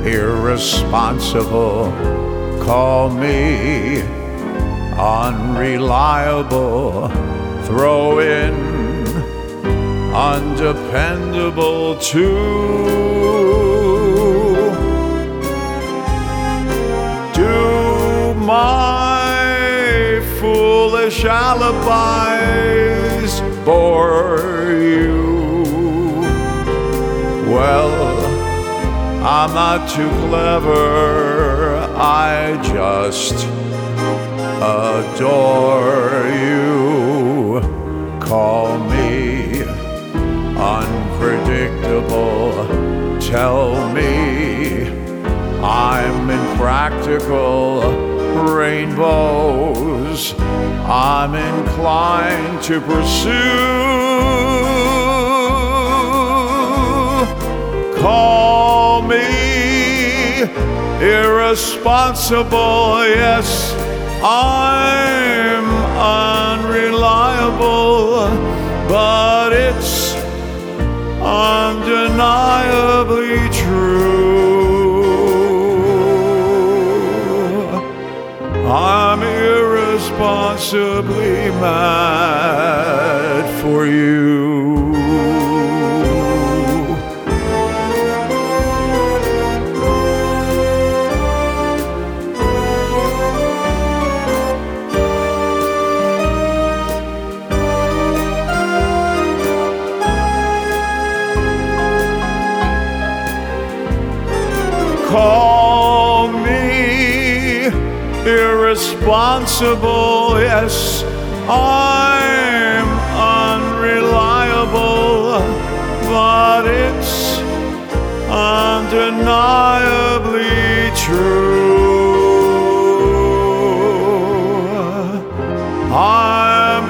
irresponsible, call me unreliable, throw in undependable too. Do my foolish alibis bore you? Well, I'm not too clever, I just adore you. Call me unpredictable, tell me I'm impractical. Rainbows I'm inclined to pursue. Call me irresponsible, yes, I'm unreliable, but it's undeniably true. I'm irresponsibly mad for you. Call me irresponsible, yes, I'm unreliable, but it's undeniably true. I'm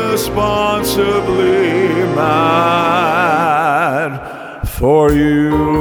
irresponsibly mad for you.